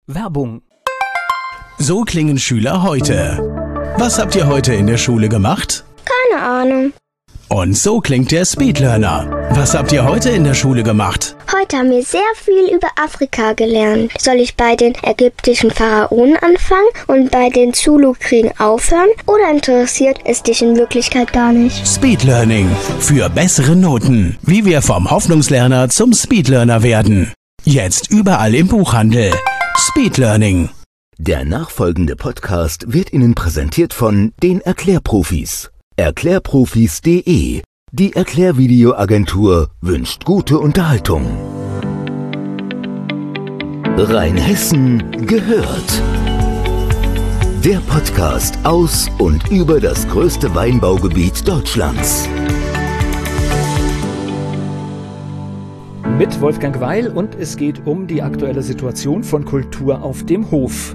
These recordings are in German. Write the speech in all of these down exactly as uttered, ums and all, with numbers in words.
Werbung. So klingen Schüler heute. Was habt ihr heute in der Schule gemacht? Keine Ahnung. Und so klingt der Speedlearner. Was habt ihr heute in der Schule gemacht? Heute haben wir sehr viel über Afrika gelernt. Soll ich bei den ägyptischen Pharaonen anfangen und bei den Zulu-Kriegen aufhören? Oder interessiert es dich in Wirklichkeit gar nicht? Speedlearning. Für bessere Noten. Wie wir vom Hoffnungslerner zum Speedlearner werden. Jetzt überall im Buchhandel. Speedlearning. Der nachfolgende Podcast wird Ihnen präsentiert von den Erklärprofis. Erklärprofis punkt de. Die Erklärvideoagentur wünscht gute Unterhaltung. Rheinhessen gehört. Der Podcast aus und über das größte Weinbaugebiet Deutschlands. Mit Wolfgang Weil, und es geht um die aktuelle Situation von Kultur auf dem Hof.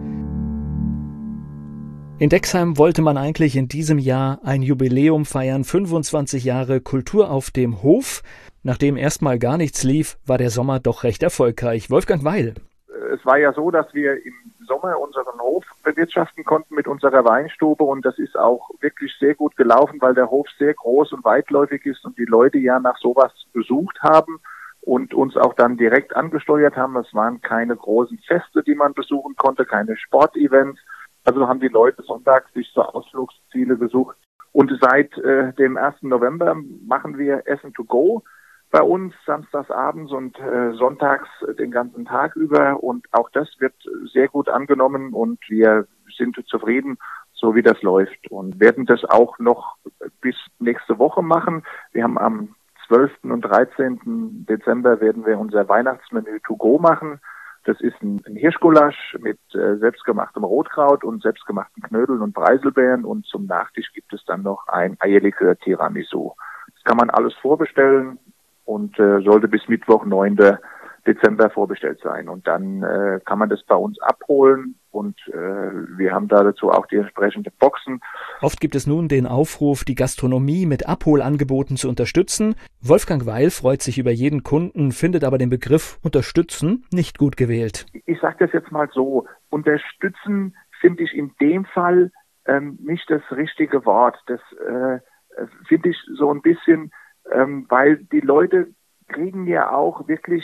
In Dexheim wollte man eigentlich in diesem Jahr ein Jubiläum feiern, fünfundzwanzig Jahre Kultur auf dem Hof. Nachdem erstmal gar nichts lief, war der Sommer doch recht erfolgreich. Wolfgang Weil. Es war ja so, dass wir im Sommer unseren Hof bewirtschaften konnten mit unserer Weinstube, und das ist auch wirklich sehr gut gelaufen, weil der Hof sehr groß und weitläufig ist und die Leute ja nach sowas gesucht haben und uns auch dann direkt angesteuert haben. Es waren keine großen Feste, die man besuchen konnte, keine Sportevents. Also haben die Leute sonntags sich so Ausflugsziele gesucht. Und seit äh, dem ersten November machen wir Essen to go bei uns, samstags abends und äh, sonntags den ganzen Tag über. Und auch das wird sehr gut angenommen und wir sind zufrieden, so wie das läuft. Und werden das auch noch bis nächste Woche machen. Wir haben am zwölften und dreizehnten Dezember werden wir unser Weihnachtsmenü to go machen. Das ist ein, ein Hirschgulasch mit äh, selbstgemachtem Rotkraut und selbstgemachten Knödeln und Preiselbeeren, und zum Nachtisch gibt es dann noch ein Eierlikör Tiramisu. Das kann man alles vorbestellen und äh, sollte bis Mittwoch, neunten Dezember vorbestellt sein. Und dann äh, kann man das bei uns abholen, und äh, wir haben da dazu auch die entsprechenden Boxen. Oft gibt es nun den Aufruf, die Gastronomie mit Abholangeboten zu unterstützen. Wolfgang Weil freut sich über jeden Kunden, findet aber den Begriff unterstützen nicht gut gewählt. Ich sage das jetzt mal so, unterstützen finde ich in dem Fall ähm, nicht das richtige Wort. Das äh, finde ich so ein bisschen, ähm, weil die Leute kriegen ja auch wirklich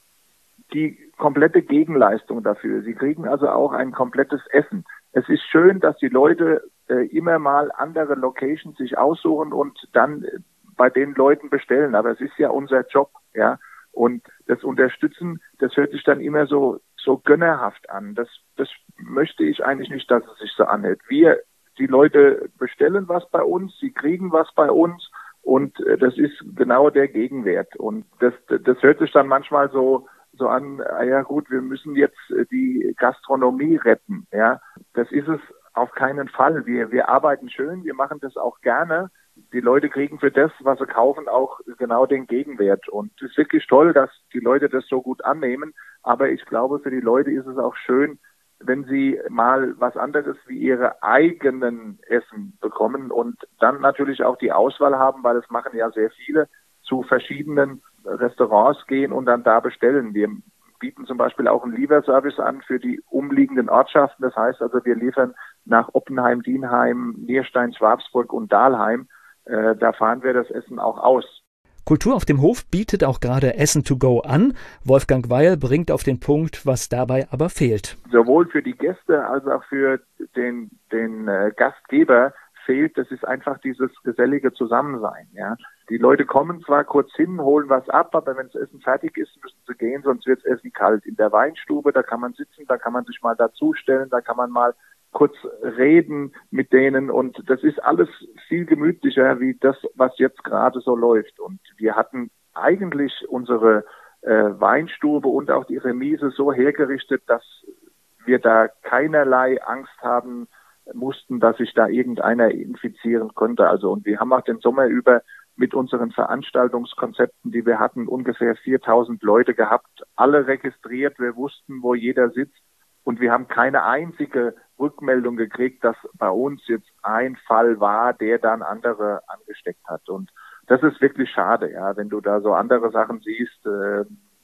die komplette Gegenleistung dafür. Sie kriegen also auch ein komplettes Essen. Es ist schön, dass die Leute äh, immer mal andere Locations sich aussuchen und dann äh, bei den Leuten bestellen. Aber es ist ja unser Job, ja. Und das Unterstützen, das hört sich dann immer so so gönnerhaft an. Das das möchte ich eigentlich nicht, dass es sich so anhält. Wir, die Leute bestellen was bei uns, sie kriegen was bei uns, und äh, das ist genau der Gegenwert. Und das das hört sich dann manchmal so so an, ja gut, wir müssen jetzt die Gastronomie retten, ja. Das ist es auf keinen Fall. Wir, wir arbeiten schön, wir machen das auch gerne. Die Leute kriegen für das, was sie kaufen, auch genau den Gegenwert. Und es ist wirklich toll, dass die Leute das so gut annehmen. Aber ich glaube, für die Leute ist es auch schön, wenn sie mal was anderes wie ihre eigenen Essen bekommen und dann natürlich auch die Auswahl haben, weil das machen ja sehr viele, zu verschiedenen Restaurants gehen und dann da bestellen. Wir bieten zum Beispiel auch einen Lieferservice an für die umliegenden Ortschaften. Das heißt also, wir liefern nach Oppenheim, Dienheim, Nierstein, Schwabsburg und Dahlheim. Äh, da fahren wir das Essen auch aus. Kultur auf dem Hof bietet auch gerade Essen to go an. Wolfgang Weil bringt auf den Punkt, was dabei aber fehlt. Sowohl für die Gäste als auch für den, den äh, Gastgeber fehlt, das ist einfach dieses gesellige Zusammensein, ja. Die Leute kommen zwar kurz hin, holen was ab, aber wenn das Essen fertig ist, müssen sie gehen, sonst wird das Essen kalt. In der Weinstube, da kann man sitzen, da kann man sich mal dazustellen, da kann man mal kurz reden mit denen, und das ist alles viel gemütlicher wie das, was jetzt gerade so läuft. Und wir hatten eigentlich unsere äh, Weinstube und auch die Remise so hergerichtet, dass wir da keinerlei Angst haben mussten, dass sich da irgendeiner infizieren konnte. Also, und wir haben auch den Sommer über mit unseren Veranstaltungskonzepten, die wir hatten, ungefähr viertausend Leute gehabt, alle registriert. Wir wussten, wo jeder sitzt, und wir haben keine einzige Rückmeldung gekriegt, dass bei uns jetzt ein Fall war, der dann andere angesteckt hat. Und das ist wirklich schade, ja, wenn du da so andere Sachen siehst, äh,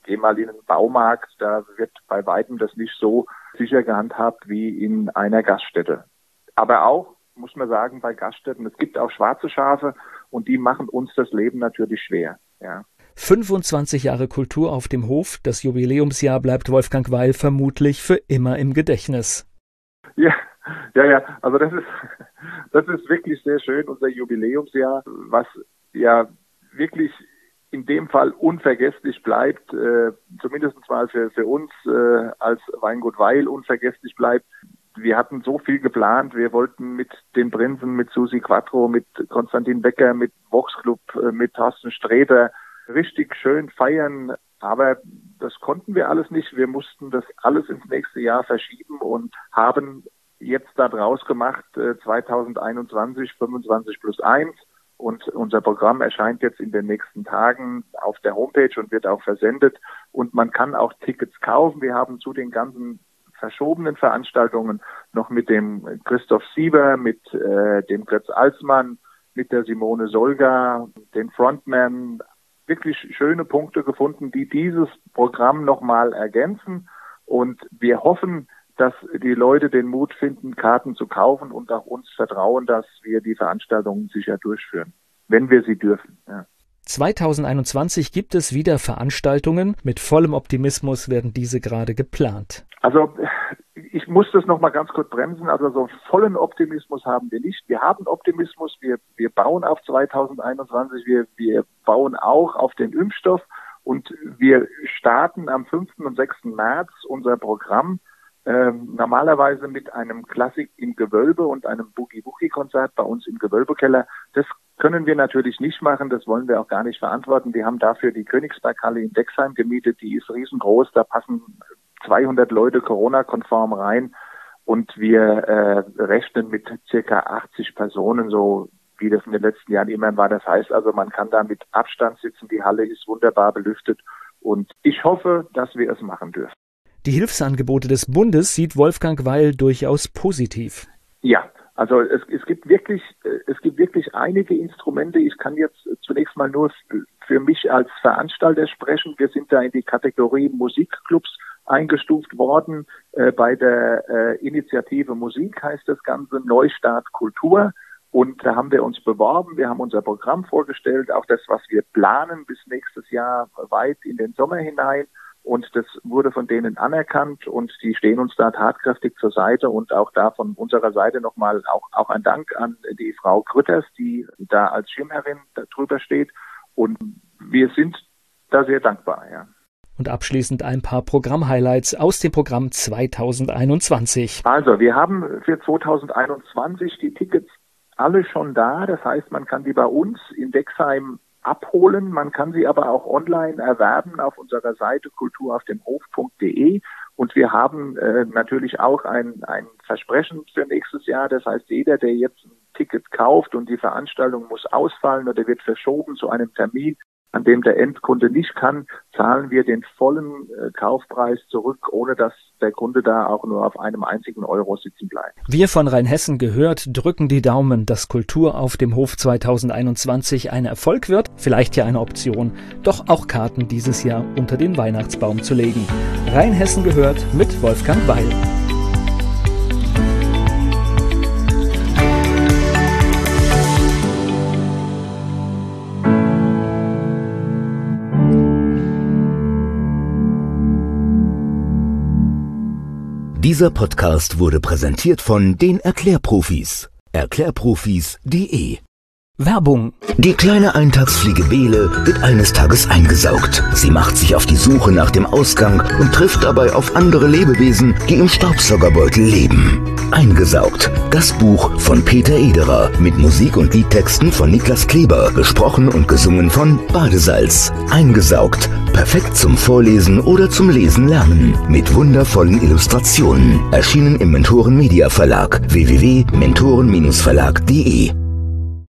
geh mal in einen Baumarkt, da wird bei weitem das nicht so sicher gehandhabt wie in einer Gaststätte. Aber auch, muss man sagen, bei Gaststätten, es gibt auch schwarze Schafe und die machen uns das Leben natürlich schwer. Ja. fünfundzwanzig Jahre Kultur auf dem Hof, das Jubiläumsjahr bleibt Wolfgang Weil vermutlich für immer im Gedächtnis. Ja, ja, ja, also das ist, das ist wirklich sehr schön, unser Jubiläumsjahr, was ja wirklich in dem Fall unvergesslich bleibt, äh, zumindest mal für, für uns äh, als Weingut Weil unvergesslich bleibt. Wir hatten so viel geplant, wir wollten mit den Prinzen, mit Susi Quattro, mit Konstantin Becker, mit Vox-Club, äh, mit Thorsten Sträter richtig schön feiern, aber das konnten wir alles nicht. Wir mussten das alles ins nächste Jahr verschieben und haben jetzt da draus gemacht, äh, zwanzig einundzwanzig, fünfundzwanzig plus eins. Und unser Programm erscheint jetzt in den nächsten Tagen auf der Homepage und wird auch versendet. Und man kann auch Tickets kaufen. Wir haben zu den ganzen verschobenen Veranstaltungen noch mit dem Christoph Sieber, mit äh, dem Götz Alsmann, mit der Simone Solga, den Frontman, wirklich schöne Punkte gefunden, die dieses Programm nochmal ergänzen. Und wir hoffen, dass die Leute den Mut finden, Karten zu kaufen und auch uns vertrauen, dass wir die Veranstaltungen sicher durchführen, wenn wir sie dürfen. Ja. zwanzig einundzwanzig gibt es wieder Veranstaltungen. Mit vollem Optimismus werden diese gerade geplant. Also ich muss das noch mal ganz kurz bremsen. Also so vollen Optimismus haben wir nicht. Wir haben Optimismus. Wir, wir bauen auf zwanzig einundzwanzig. Wir, wir bauen auch auf den Impfstoff. Und wir starten am fünften und sechsten März unser Programm. Ähm, normalerweise mit einem Klassik im Gewölbe und einem Boogie-Woogie-Konzert bei uns im Gewölbekeller. Das können wir natürlich nicht machen, das wollen wir auch gar nicht verantworten. Wir haben dafür die Königsberghalle in Dexheim gemietet, die ist riesengroß, da passen zweihundert Leute Corona-konform rein und wir äh, rechnen mit circa achtzig Personen, so wie das in den letzten Jahren immer war. Das heißt also, man kann da mit Abstand sitzen, die Halle ist wunderbar belüftet und ich hoffe, dass wir es machen dürfen. Die Hilfsangebote des Bundes sieht Wolfgang Weil durchaus positiv. Ja, also es, es gibt wirklich, es gibt wirklich einige Instrumente. Ich kann jetzt zunächst mal nur für mich als Veranstalter sprechen. Wir sind da in die Kategorie Musikclubs eingestuft worden. Äh, bei der äh, Initiative Musik heißt das Ganze Neustart Kultur. Und da haben wir uns beworben. Wir haben unser Programm vorgestellt, auch das, was wir planen bis nächstes Jahr weit in den Sommer hinein. Und das wurde von denen anerkannt und die stehen uns da tatkräftig zur Seite und auch da von unserer Seite nochmal auch, auch ein Dank an die Frau Grütters, die da als Schirmherrin drüber steht und wir sind da sehr dankbar, ja. Und abschließend ein paar Programm-Highlights aus dem Programm zwanzig einundzwanzig. Also, wir haben für zwanzig einundzwanzig die Tickets alle schon da, das heißt, man kann die bei uns in Dexheim abholen. Man kann sie aber auch online erwerben auf unserer Seite kultur auf dem hof punkt de und wir haben äh, natürlich auch ein, ein Versprechen für nächstes Jahr. Das heißt, jeder, der jetzt ein Ticket kauft und die Veranstaltung muss ausfallen oder wird verschoben zu einem Termin, an dem der Endkunde nicht kann, zahlen wir den vollen äh, Kaufpreis zurück, ohne dass der Kunde da auch nur auf einem einzigen Euro sitzen bleibt. Wir von Rheinhessen gehört, drücken die Daumen, dass Kultur auf dem Hof zwanzig einundzwanzig ein Erfolg wird. Vielleicht ja eine Option, doch auch Karten dieses Jahr unter den Weihnachtsbaum zu legen. Rheinhessen gehört mit Wolfgang Weil. Dieser Podcast wurde präsentiert von den Erklärprofis. Erklärprofis punkt de Werbung. Die kleine Eintagsfliege Bele wird eines Tages eingesaugt. Sie macht sich auf die Suche nach dem Ausgang und trifft dabei auf andere Lebewesen, die im Staubsaugerbeutel leben. Eingesaugt. Das Buch von Peter Ederer mit Musik und Liedtexten von Niklas Kleber, gesprochen und gesungen von Badesalz. Eingesaugt. Perfekt zum Vorlesen oder zum Lesen lernen. Mit wundervollen Illustrationen. Erschienen im Mentoren Media Verlag. w w w punkt mentoren Bindestrich verlag punkt de